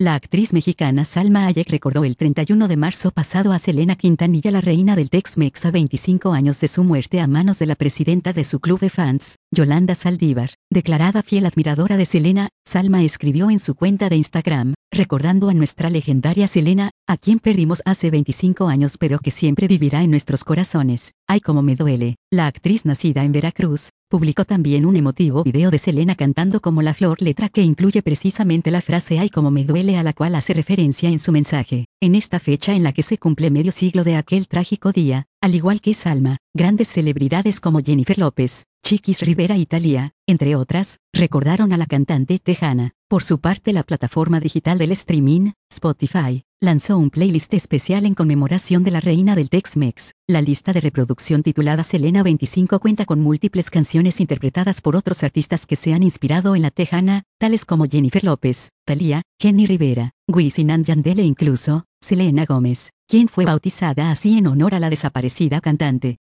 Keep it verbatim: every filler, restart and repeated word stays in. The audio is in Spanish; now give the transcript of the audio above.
La actriz mexicana Salma Hayek recordó el treinta y uno de marzo pasado a Selena Quintanilla, la reina del Tex-Mex, a veinticinco años de su muerte a manos de la presidenta de su club de fans, Yolanda Saldívar. Declarada fiel admiradora de Selena, Salma escribió en su cuenta de Instagram, recordando a nuestra legendaria Selena, a quien perdimos hace veinticinco años pero que siempre vivirá en nuestros corazones. Ay, cómo me duele. La actriz, nacida en Veracruz, publicó también un emotivo video de Selena cantando como la flor, letra que incluye precisamente la frase "ay cómo me duele", a la cual hace referencia en su mensaje. En esta fecha en la que se cumple medio siglo de aquel trágico día, al igual que Salma, grandes celebridades como Jennifer López, Chiquis Rivera y Thalía, entre otras, recordaron a la cantante tejana. Por su parte, la plataforma digital del streaming, Spotify, lanzó un playlist especial en conmemoración de la reina del Tex-Mex. La lista de reproducción, titulada Selena veinticinco, cuenta con múltiples canciones interpretadas por otros artistas que se han inspirado en la tejana, tales como Jennifer López, Thalía, Jenny Rivera, Wisin y Yandel e incluso, Selena Gómez, quien fue bautizada así en honor a la desaparecida cantante.